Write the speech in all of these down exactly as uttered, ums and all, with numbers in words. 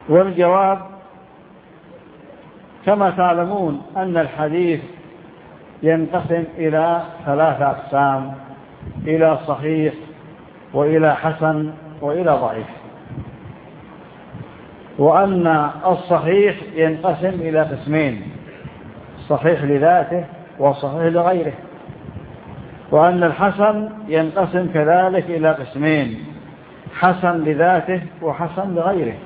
والجواب كما تعلمون أن الحديث ينقسم إلى ثلاثة أقسام: إلى صحيح، وإلى حسن، وإلى ضعيف. وأن الصحيح ينقسم إلى قسمين: صحيح لذاته وصحيح لغيره. وأن الحسن ينقسم كذلك إلى قسمين: حسن لذاته وحسن لغيره.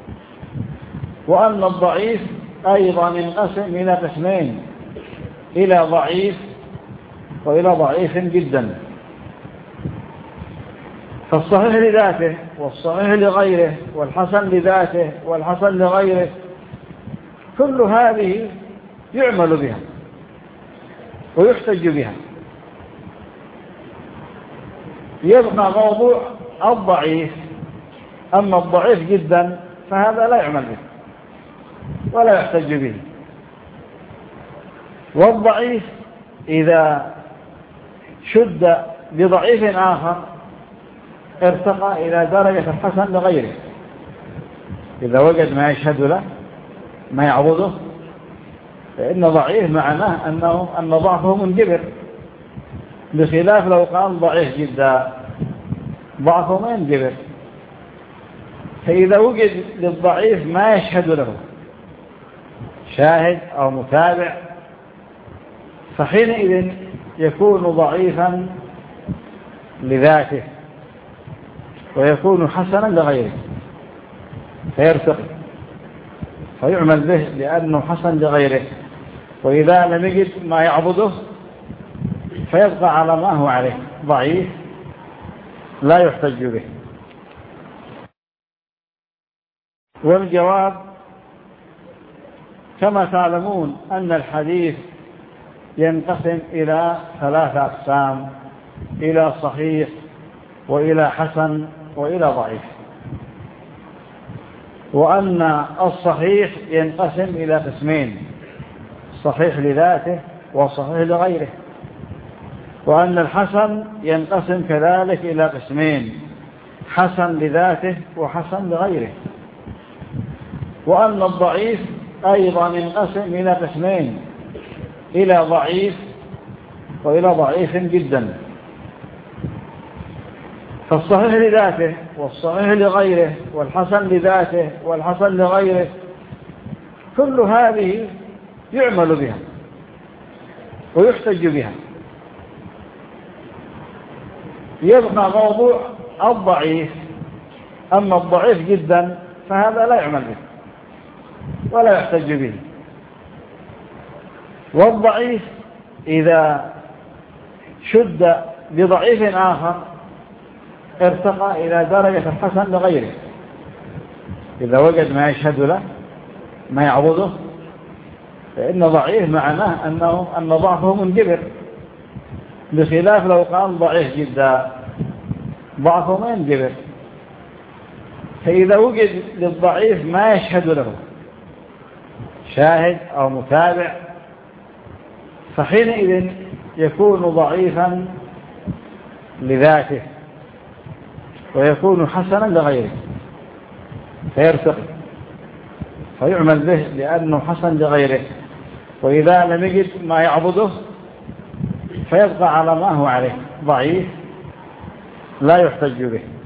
وأن الضعيف أيضا ينقسم إلى قسمين: إلى ضعيف وإلى ضعيف جدا. فالصحيح لذاته والصحيح لغيره والحسن لذاته والحسن لغيره كل هذه يعمل بها ويحتج بها. يبقى موضوع الضعيف. أما الضعيف جدا فهذا لا يعمل به ولا يحتج به. والضعيف إذا شد بضعيف آخر ارتقى إلى درجة الحسن لغيره. إذا وجد ما يشهد له ما يعوضه فإن ضعيف معناه أنه أن ضعفه منجبر، بخلاف لو قال ضعيف جدا ضعفه ما ينجبر. فإذا وجد للضعيف ما يشهد له شاهد أو متابع فحينئذ يكون ضعيفا لذاته ويكون حسنا لغيره فيرتقي فيعمل به لأنه حسن لغيره. وإذا لم يجد ما يعبده فيبقى على ما هو عليه ضعيف لا يحتج به. والجواب كما تعلمون أن الحديث ينقسم إلى ثلاثة أقسام: إلى صحيح، وإلى حسن، وإلى ضعيف. وأن الصحيح ينقسم إلى قسمين: صحيح لذاته وصحيح لغيره. وأن الحسن ينقسم كذلك إلى قسمين: حسن لذاته وحسن لغيره. وأن الضعيف أيضا ينقسم إلى قسمين: إلى ضعيف وإلى ضعيف جدا. فالصحيح لذاته والصحيح لغيره والحسن لذاته والحسن لغيره كل هذه يعمل بها ويحتج بها. يبقى موضوع الضعيف. أما الضعيف جدا فهذا لا يعمل به ولا يحتج به. والضعيف إذا شد بضعيف آخر ارتقى إلى درجة الحسن لغيره. إذا وجد ما يشهد له ما يعوضه فإن ضعيف معناه أنه أن ضعفه منجبر، بخلاف لو قال ضعيف جدا ضعفه ما ينجبر. فإذا وجد للضعيف ما يشهد له شاهد أو متابع فحينئذ يكون ضعيفا لذاته ويكون حسنا لغيره فيرتقي فيعمل به لأنه حسن لغيره. وإذا لم يجد ما يعبده فيبقى على ما هو عليه ضعيف لا يحتج به.